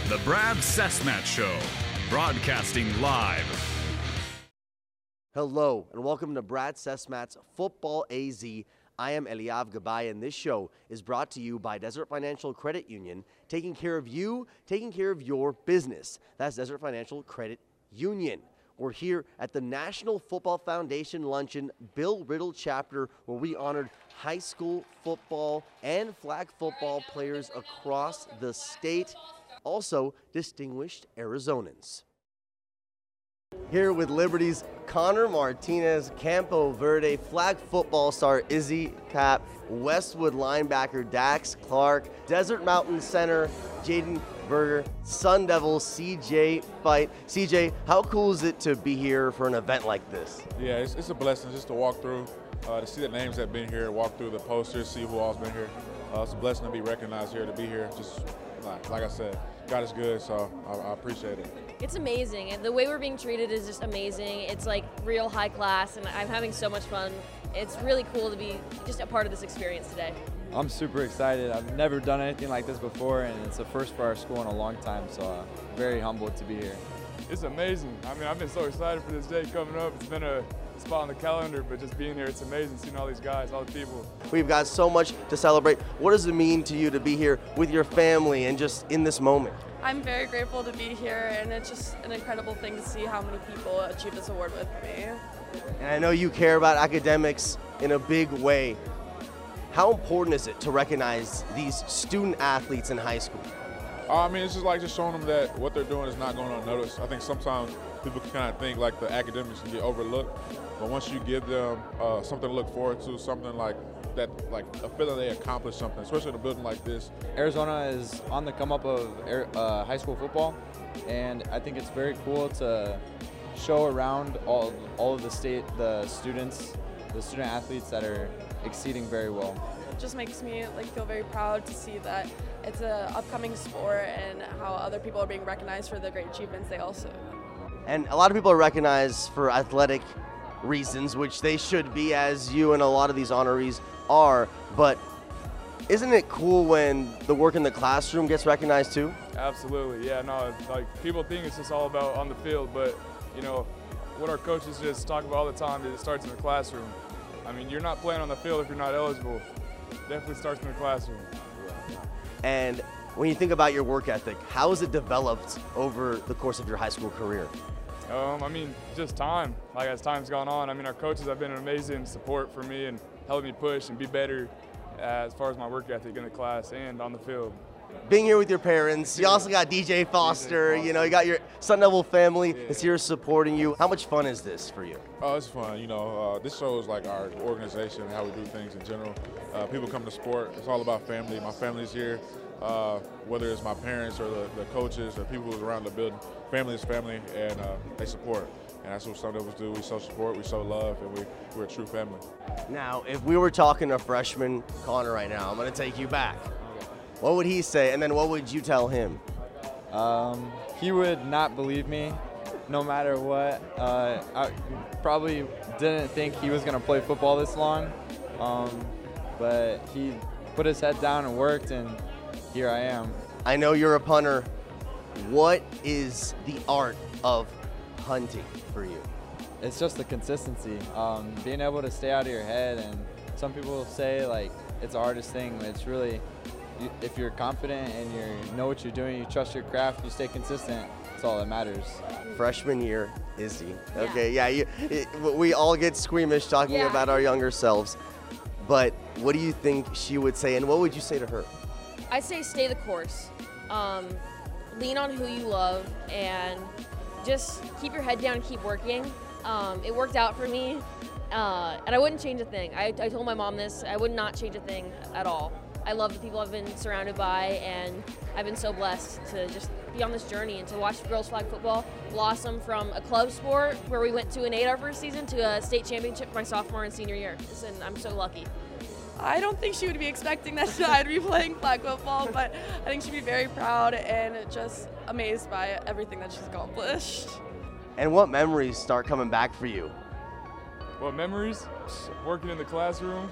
The Brad Cessmat Show, broadcasting live. Hello, and welcome to Brad Cessmat's Football AZ. I am Eliav Gabay, and this show is brought to you by Desert Financial Credit Union, taking care of you, taking care of your business. That's Desert Financial Credit Union. We're here at the National Football Foundation Luncheon Bill Riddle chapter, where we honored high school football and flag football players across the state, also distinguished Arizonans. Here with Liberty's Connor Martinez, Campo Verde flag football star Izzy Cap, Westwood linebacker Dax Clark, Desert Mountain center Jaden Berger, Sun Devils CJ Fight. CJ, how cool is it to be here for an event like this? Yeah, it's a blessing just to walk through, to see the names that have been here, walk through the posters, see who all's been here. It's a blessing to be recognized here, to be here. Just like I said, God is good, so I appreciate it. It's amazing, and the way we're being treated is just amazing. It's like real high class, and I'm having so much fun. It's really cool to be just a part of this experience today. I'm super excited. I've never done anything like this before, and it's a first for our school in a long time, so very humbled to be here. It's amazing. I mean, I've been so excited for this day coming up. It's been a spot on the calendar, but just being here, it's amazing seeing all these guys, all the people. We've got so much to celebrate. What does it mean to you to be here with your family and just in this moment? I'm very grateful to be here, and it's just an incredible thing to see how many people achieve this award with me. And I know you care about academics in a big way. How important is it to recognize these student athletes in high school? I mean, it's just showing them that what they're doing is not going unnoticed. I think sometimes people can kind of think like the academics can get overlooked, but once you give them something to look forward to, something like that, like a feeling they accomplished something, especially in a building like this. Arizona is on the come up of high school football, and I think it's very cool to show around all of the student athletes that are exceeding very well. It just makes me feel very proud to see that it's an upcoming sport and how other people are being recognized for the great achievements they also. And a lot of people are recognized for athletic reasons, which they should be, as you and a lot of these honorees are, but isn't it cool when the work in the classroom gets recognized too? Absolutely, yeah, no, people think it's just all about on the field, but what our coaches just talk about all the time is it starts in the classroom. I mean, you're not playing on the field if you're not eligible. Definitely starts in the classroom. And when you think about your work ethic, how has it developed over the course of your high school career? I mean, just time. As time's gone on, I mean, our coaches have been an amazing support for me and helping me push and be better as far as my work ethic in the class and on the field. Being here with your parents, you also got DJ Foster, you got your Sun Devil family is here supporting you. How much fun is this for you? Oh, it's fun. This shows our organization and how we do things in general. People come to sport. It's all about family. My family's here, whether it's my parents or the coaches or people who's around the building. Family is family, and they support. And that's what Sun Devils do. We show support, we show love, and we're a true family. Now, if we were talking to freshman Connor right now, I'm going to take you back. What would he say, and then what would you tell him? He would not believe me, no matter what. I probably didn't think he was going to play football this long, but he put his head down and worked, and here I am. I know you're a punter. What is the art of punting for you? It's just the consistency, being able to stay out of your head, and some people say it's the hardest thing. It's really, if you're confident and you know what you're doing, you trust your craft, you stay consistent, that's all that matters. Freshman year, Izzy. Okay, yeah, we all get squeamish talking about our younger selves, but what do you think she would say, and what would you say to her? I say stay the course. Lean on who you love, and just keep your head down and keep working. It worked out for me, and I wouldn't change a thing. I told my mom this. I would not change a thing at all. I love the people I've been surrounded by, and I've been so blessed to just be on this journey and to watch girls flag football blossom from a club sport where we went 2-8 our first season to a state championship my sophomore and senior year. And I'm so lucky. I don't think she would be expecting that I'd be playing flag football, but I think she'd be very proud and just amazed by everything that she's accomplished. And what memories start coming back for you? What memories? Working in the classroom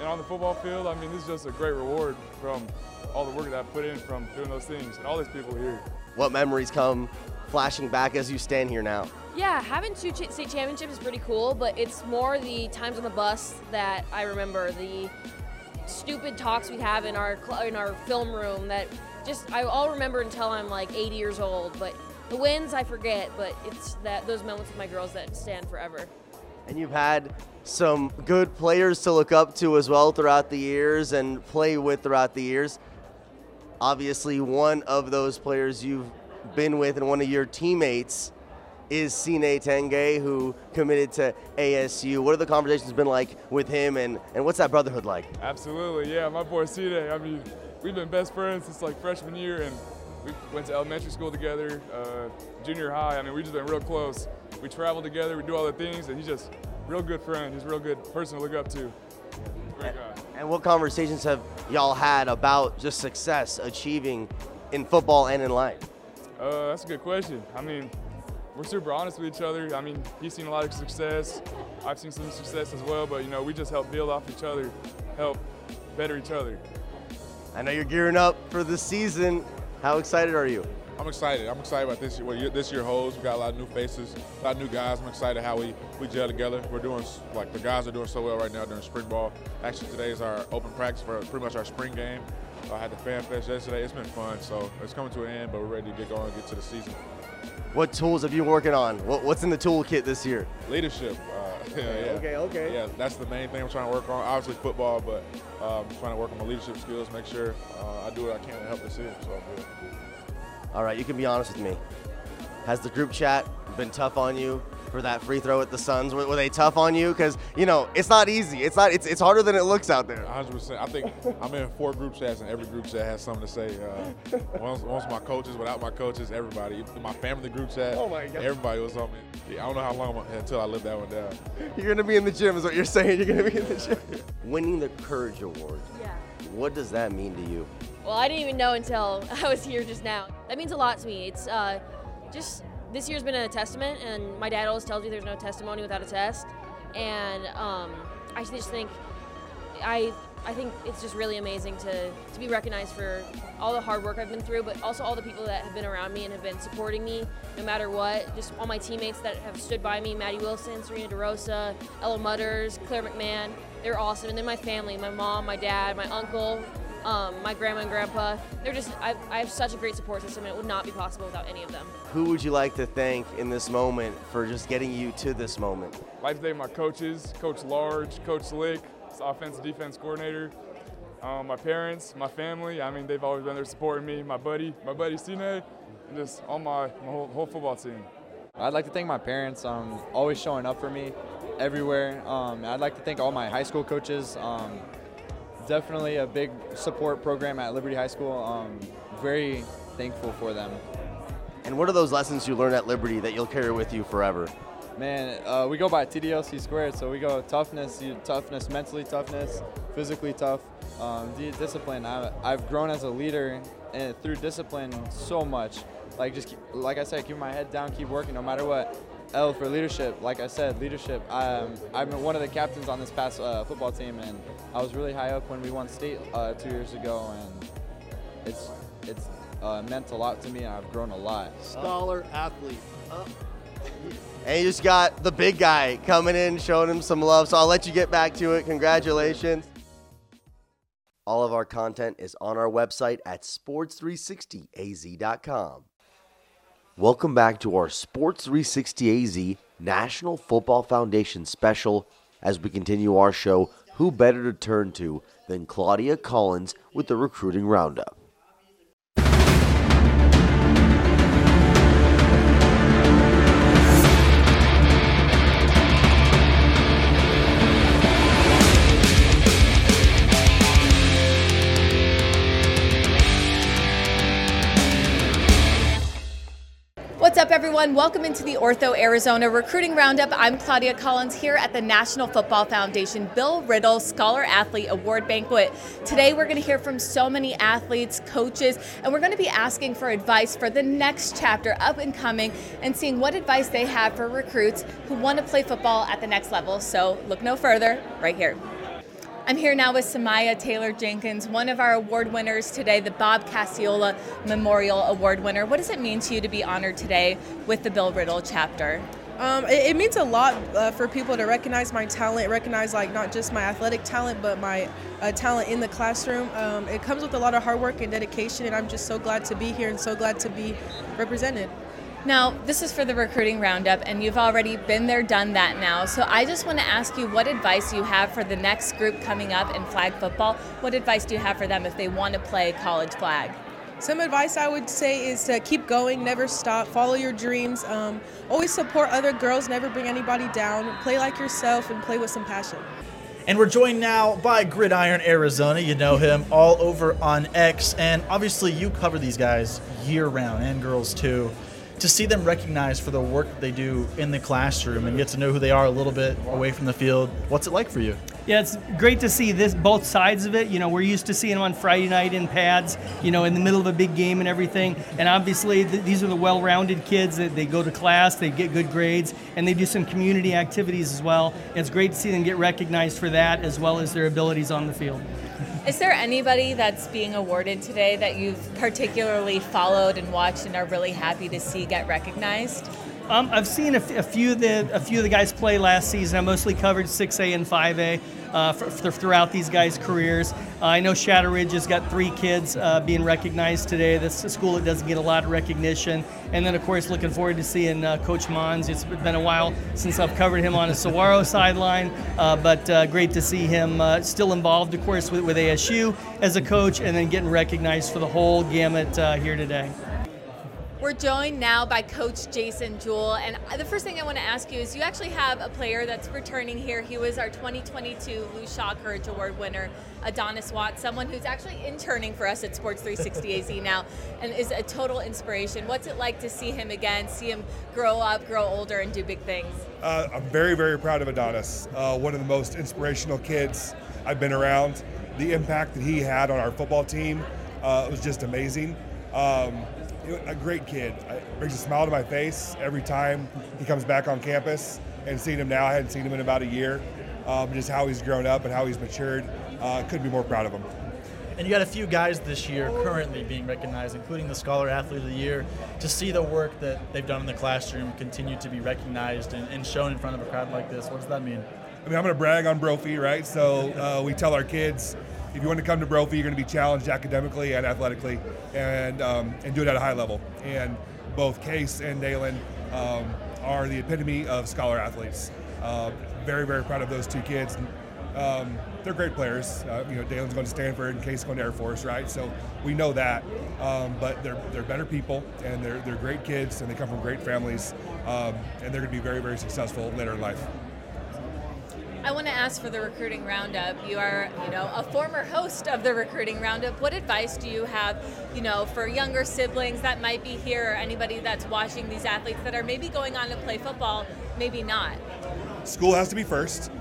and on the football field, I mean, this is just a great reward from all the work that I put in from doing those things and all these people here. What memories come flashing back as you stand here now? Yeah, having 2 state championships is pretty cool, but it's more the times on the bus that I remember, the stupid talks we have in our film room that just I'll remember until I'm like 80 years old. But the wins I forget, but it's those moments with my girls that stand forever. And you've had some good players to look up to as well throughout the years and play with throughout the years. Obviously, one of those players you've been with and one of your teammates is Sine Tenge, who committed to ASU. What have the conversations been like with him, and what's that brotherhood like? Absolutely, yeah, my boy Sine, I mean, we've been best friends since like freshman year, and we went to elementary school together, junior high. I mean, we've just been real close. We travel together, we do all the things, and he's just a real good friend. He's a real good person to look up to. Great guy. And what conversations have y'all had about just success achieving in football and in life? That's a good question. I mean, we're super honest with each other. I mean, he's seen a lot of success. I've seen some success as well, but, you know, we just help build off each other, help better each other. I know you're gearing up for the season. How excited are you? I'm excited. I'm excited about this year, what this year holds. We got a lot of new faces, a lot of new guys. I'm excited how we gel together. We're doing, like, the guys are doing so well right now during spring ball. Actually, today is our open practice for pretty much our spring game. I had the Fan Fest yesterday. It's been fun, so it's coming to an end, but we're ready to get going and get to the season. What tools have you been working on? What's in the toolkit this year? Leadership. Yeah. Okay. Yeah, that's the main thing I'm trying to work on. Obviously football, but trying to work on my leadership skills, make sure I do what I can to help this team. So good. All right, you can be honest with me. Has the group chat been tough on you for that free throw at the Suns? Were they tough on you? Because, you know, it's not easy. It's harder than it looks out there. 100%. I think I'm in 4 group chats, and every group chat has something to say. Once my coaches, without my coaches, everybody. My family group chat, oh my God, everybody was on me. I don't know how long until I live that one down. You're going to be in the gym is what you're saying. You're going to be in the gym. Winning the Courage Award. Yeah. What does that mean to you? Well, I didn't even know until I was here just now. That means a lot to me. It's just this year's been a testament, and my dad always tells me there's no testimony without a test. And I just think I think it's just really amazing to be recognized for all the hard work I've been through, but also all the people that have been around me and have been supporting me no matter what. Just all my teammates that have stood by me, Maddie Wilson, Serena DeRosa, Ella Mutters, Claire McMahon. They're awesome. And then my family, my mom, my dad, my uncle, my grandma and grandpa. They're just, I have such a great support system, and it would not be possible without any of them. Who would you like to thank in this moment for just getting you to this moment? I'd like to thank my coaches, Coach Large, Coach Slick, offensive defense coordinator, my parents, my family. I mean, they've always been there supporting me, my buddy Sine, and just all my whole football team. I'd like to thank my parents, always showing up for me everywhere. I'd like to thank all my high school coaches. Definitely a big support program at Liberty High School. Very thankful for them. And what are those lessons you learned at Liberty that you'll carry with you forever? Man, we go by TDLC squared, so we go toughness, mentally toughness, physically tough, discipline. I've grown as a leader and through discipline so much. Like I said, keep my head down, keep working no matter what. L for leadership. Like I said, leadership. I'm one of the captains on this past football team, and I was really high up when we won state 2 years ago, and it's meant a lot to me, and I've grown a lot. Scholar athlete. And you just got the big guy coming in, showing him some love, so I'll let you get back to it. Congratulations. All of our content is on our website at sports360az.com. Welcome back to our Sports 360 AZ National Football Foundation special as we continue our show, Who Better to Turn To Than Claudia Collins with the Recruiting Roundup. What's up, everyone? Welcome into the Ortho Arizona Recruiting Roundup. I'm Claudia Collins here at the National Football Foundation Bill Riddle Scholar Athlete Award Banquet. Today we're going to hear from so many athletes, coaches, and we're going to be asking for advice for the next chapter up and coming and seeing what advice they have for recruits who want to play football at the next level. So look no further, right here. I'm here now with Samaya Taylor Jenkins, one of our award winners today, the Bob Casciola Memorial Award winner. What does it mean to you to be honored today with the Bill Riddle chapter? It means a lot for people to recognize my talent, recognize like not just my athletic talent, but my talent in the classroom. It comes with a lot of hard work and dedication, and I'm just so glad to be here and so glad to be represented. Now, this is for the recruiting roundup, and you've already been there, done that now. So I just want to ask you what advice you have for the next group coming up in flag football. What advice do you have for them if they want to play college flag? Some advice I would say is to keep going, never stop, follow your dreams, always support other girls, never bring anybody down, play like yourself, and play with some passion. And we're joined now by Gridiron Arizona. You know him all over on X, and obviously you cover these guys year-round, and girls too. To see them recognized for the work that they do in the classroom and get to know who they are a little bit away from the field, what's it like for you? Yeah, it's great to see both sides of it. You know, we're used to seeing them on Friday night in pads, you know, in the middle of a big game and everything. And obviously, these are the well-rounded kids that they go to class, they get good grades, and they do some community activities as well. It's great to see them get recognized for that as well as their abilities on the field. Is there anybody that's being awarded today that you've particularly followed and watched and are really happy to see get recognized? I've seen a few of the guys play last season. I mostly covered 6A and 5A throughout these guys' careers. I know Shadow Ridge has got 3 kids being recognized today. That's a school that doesn't get a lot of recognition. And then, of course, looking forward to seeing Coach Mons. It's been a while since I've covered him on a Saguaro sideline, but great to see him still involved, of course, with ASU as a coach, and then getting recognized for the whole gamut here today. We're joined now by Coach Jason Jewell, and the first thing I want to ask you is you actually have a player that's returning here. He was our 2022 Lou Shaw Courage Award winner, Adonis Watts, someone who's actually interning for us at Sports 360 AZ now and is a total inspiration. What's it like to see him again, see him grow up, grow older, and do big things? I'm very, very proud of Adonis, one of the most inspirational kids I've been around. The impact that he had on our football team was just amazing. A great kid. It brings a smile to my face every time he comes back on campus, and seeing him now, I hadn't seen him in about a year. Just how he's grown up and how he's matured. Couldn't be more proud of him. And you got a few guys this year currently being recognized, including the Scholar Athlete of the Year. To see the work that they've done in the classroom continue to be recognized and shown in front of a crowd like this, what does that mean? I mean, I'm going to brag on Brophy, right? So we tell our kids, if you want to come to Brophy, you're going to be challenged academically and athletically, and do it at a high level. And both Case and Dalen are the epitome of scholar athletes. Very, very proud of those 2 kids. They're great players. Dalen's going to Stanford and Case going to Air Force, right? So we know that. But they're better people, and they're great kids, and they come from great families, and they're going to be very, very successful later in life. I want to ask for the Recruiting Roundup. You are, a former host of the Recruiting Roundup. What advice do you have, for younger siblings that might be here, or anybody that's watching these athletes that are maybe going on to play football, maybe not? School has to be first.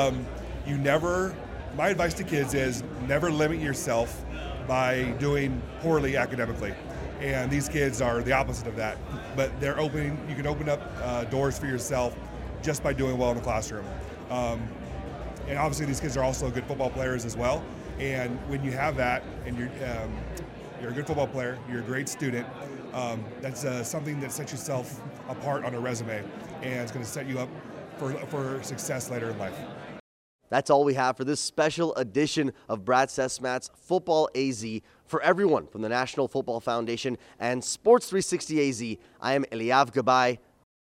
My advice to kids is never limit yourself by doing poorly academically. And these kids are the opposite of that. But you can open up doors for yourself just by doing well in the classroom. And obviously these kids are also good football players as well. And when you have that, and you're a good football player, you're a great student, that's something that sets yourself apart on a resume, and it's going to set you up for success later in life. That's all we have for this special edition of Brad Sesmat's Football AZ. For everyone from the National Football Foundation and Sports 360 AZ, I am Eliav Gabay.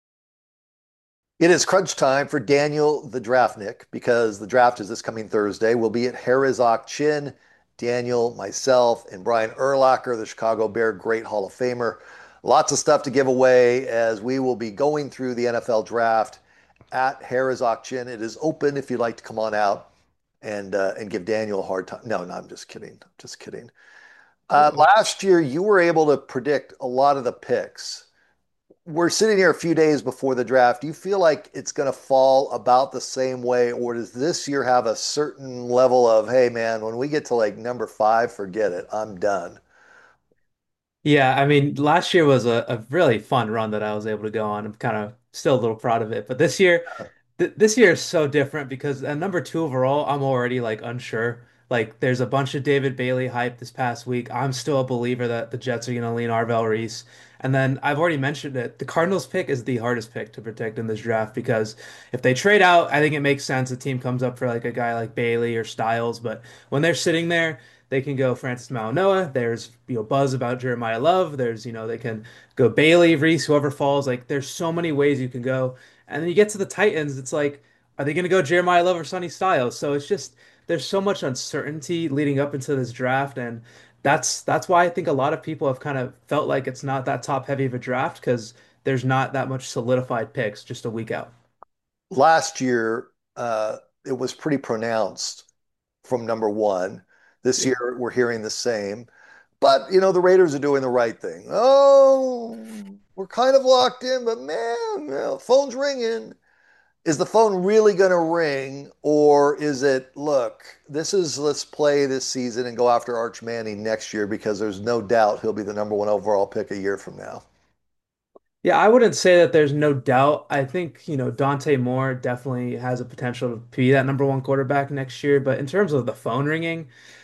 It is crunch time for Daniel the Draftnik, because the draft is this coming Thursday. We'll be at Harris Chin. Daniel, myself, and Brian Urlacher, the Chicago Bear great Hall of Famer. Lots of stuff to give away as we will be going through the NFL draft at Harris Chin. It is open if you'd like to come on out and give Daniel a hard time. No, I'm just kidding. Just kidding. Last year, you were able to predict a lot of the picks. We're sitting here a few days before the draft. Do you feel like it's going to fall about the same way, or does this year have a certain level of, hey, man, when we get to like number 5, forget it, I'm done? Yeah, I mean, last year was a really fun run that I was able to go on. I'm kind of still a little proud of it. But this year, th this year is so different because at number two overall, I'm already like unsure. Like there's a bunch of David Bailey hype this past week. I'm still a believer that the Jets are going to lean Arvel Reese. And then I've already mentioned it. The Cardinals pick is the hardest pick to protect in this draft because if they trade out, I think it makes sense. The team comes up for like a guy like Bailey or Styles, but when they're sitting there, they can go Francis Mauigoa. There's buzz about Jeremiah Love. There's they can go Bailey, Reese, whoever falls. Like there's so many ways you can go. And then you get to the Titans, it's like, are they going to go Jeremiah Love or Sonny Styles? So it's just there's so much uncertainty leading up into this draft, and that's why I think a lot of people have kind of felt like it's not that top heavy of a draft because there's not that much solidified picks just a week out. Last year, it was pretty pronounced from number one. This Yeah. year, we're hearing the same. But, the Raiders are doing the right thing. Oh, we're kind of locked in, but man, phone's ringing. Is the phone really going to ring? Or is it, look, let's play this season and go after Arch Manning next year because there's no doubt he'll be the number one overall pick a year from now? Yeah, I wouldn't say that there's no doubt. I think, Dante Moore definitely has a potential to be that number one quarterback next year. But in terms of the phone ringing,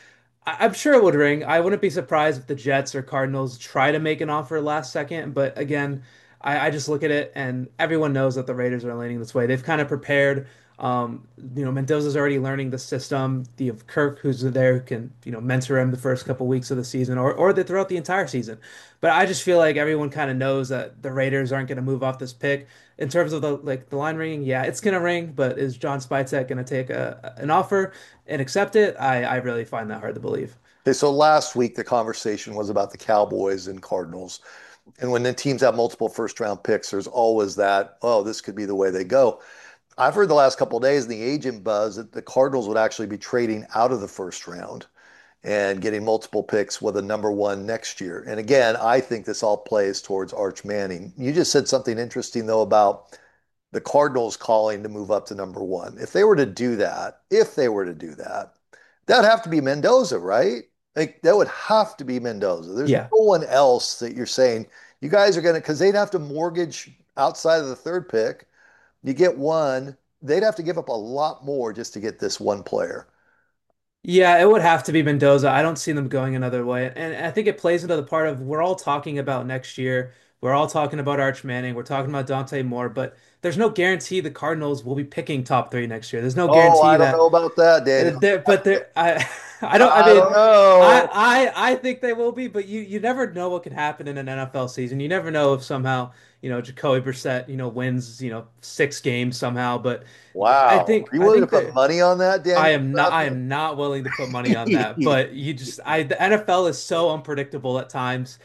I'm sure it would ring. I wouldn't be surprised if the Jets or Cardinals try to make an offer last second. But again, I just look at it and everyone knows that the Raiders are leaning this way. They've kind of prepared. Mendoza's already learning the system. You have Kirk, who's there, who can, mentor him the first couple weeks of the season throughout the entire season. But I just feel like everyone kind of knows that the Raiders aren't going to move off this pick. In terms of the line ringing, yeah, it's going to ring. But is John Spytek going to take an offer and accept it? I really find that hard to believe. Okay, so last week the conversation was about the Cowboys and Cardinals. And when the teams have multiple first round picks, there's always that, oh, this could be the way they go. I've heard the last couple of days in the agent buzz that the Cardinals would actually be trading out of the first round and getting multiple picks with a number one next year. And again, I think this all plays towards Arch Manning. You just said something interesting, though, about the Cardinals calling to move up to number one. If they were to do that, that'd have to be Mendoza, right? Like that would have to be Mendoza. There's Yeah. no one else that you're saying you guys are going to, because they'd have to mortgage outside of the third pick. You get one, they'd have to give up a lot more just to get this one player. Yeah, it would have to be Mendoza. I don't see them going another way. And I think it plays into the part of we're all talking about next year. We're all talking about Arch Manning. We're talking about Dante Moore, but there's no guarantee the Cardinals will be picking top three next year. There's no Oh, guarantee I don't that know about that, Daniel. I don't. I I mean, don't know. I think they will be, but you never know what can happen in an NFL season. You never know if somehow Jacoby Brissett wins 6 games somehow. But I Wow. think Are you I willing to think put that money on that, I Daniel? am not. I am not willing to put money on that. But the NFL is so unpredictable at times.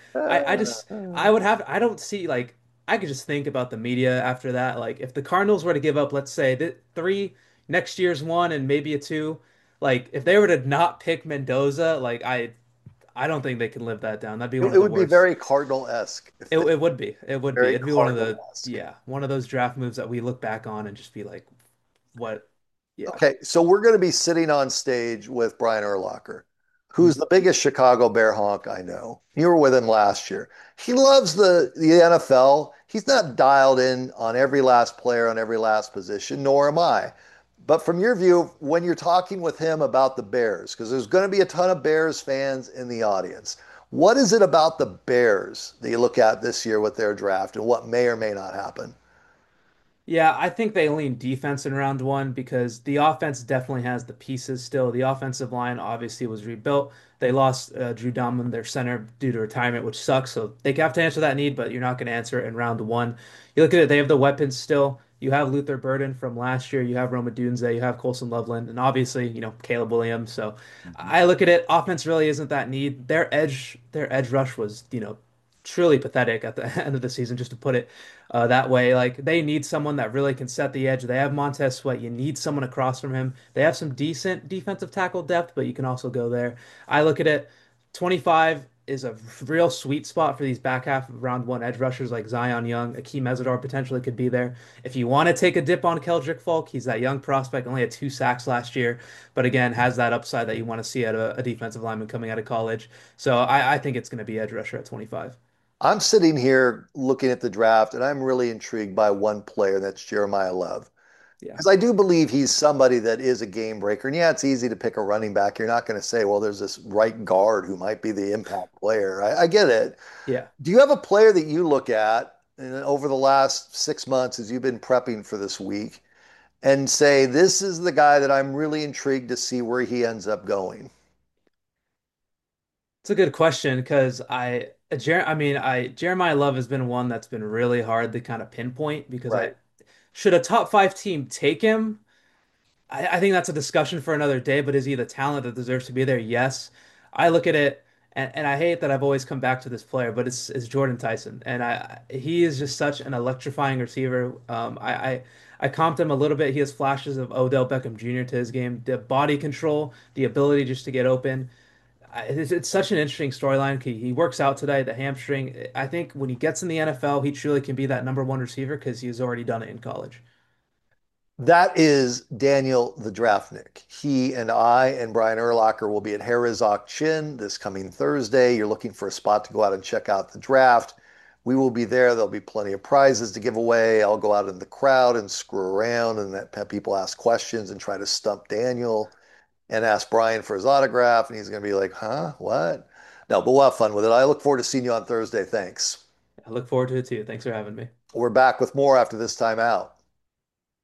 I would have. I don't see like. I could just think about the media after that. Like if the Cardinals were to give up, let's say three next year's one and maybe a two. Like if they were to not pick Mendoza, like I don't think they can live that down. That'd be one It of the would be worst. very Cardinal-esque if they It would be. It would be. very It'd be one of the Cardinal-esque. yeah, one of those draft moves that we look back on and just be like, what? Yeah. Okay, so we're going to be sitting on stage with Brian Urlacher, who's Mhm. the biggest Chicago Bear honk I know. You were with him last year. He loves the NFL. He's not dialed in on every last player on every last position, nor am I. But from your view, when you're talking with him about the Bears, because there's going to be a ton of Bears fans in the audience, what is it about the Bears that you look at this year with their draft and what may or may not happen? Yeah, I think they lean defense in round one because the offense definitely has the pieces still. The offensive line obviously was rebuilt. They lost Drew Dalman, their center, due to retirement, which sucks. So they have to answer that need, but you're not going to answer it in round one. You look at it, they have the weapons still. You have Luther Burden from last year. You have Roma Dunze. You have Colson Loveland, and obviously, Caleb Williams. So I look at it. Offense really isn't that need. Their edge rush was, truly pathetic at the end of the season, just to put it that way. Like they need someone that really can set the edge. They have Montez Sweat. You need someone across from him. They have some decent defensive tackle depth, but you can also go there. I look at it, 25 is a real sweet spot for these back half of round one edge rushers like Zion Young. Akeem Mesidor potentially could be there. If you want to take a dip on Keldrick Falk, he's that young prospect, only had 2 sacks last year, but again, has that upside that you want to see at a defensive lineman coming out of college. So I think it's going to be edge rusher at 25. I'm sitting here looking at the draft, and I'm really intrigued by one player, and that's Jeremiah Love. Yeah. Because I do believe he's somebody that is a game breaker. And yeah, it's easy to pick a running back. You're not going to say, well, there's this right guard who might be the impact player. I get it. Yeah. Do you have a player that you look at over the last 6 months as you've been prepping for this week and say, this is the guy that I'm really intrigued to see where he ends up going? It's a good question because Jeremiah Love has been one that's been really hard to kind of pinpoint because Right. should a top five team take him? I think that's a discussion for another day, but is he the talent that deserves to be there? Yes. I look at it and I hate that I've always come back to this player, but it's Jordan Tyson. And he is just such an electrifying receiver. I comped him a little bit. He has flashes of Odell Beckham Jr. to his game, the body control, the ability just to get open. It's such an interesting storyline. He works out today, the hamstring. I think when he gets in the NFL, he truly can be that number one receiver because he's already done it in college. That is Daniel the Draftnik. He and I and Brian Urlacher will be at Herzog Chin this coming Thursday. You're looking for a spot to go out and check out the draft. We will be there. There'll be plenty of prizes to give away. I'll go out in the crowd and screw around and have people ask questions and try to stump Daniel and ask Brian for his autograph. And he's going to be like, huh? What? No, but we'll have fun with it. I look forward to seeing you on Thursday. Thanks. I look forward to it too. Thanks for having me. We're back with more after this time out.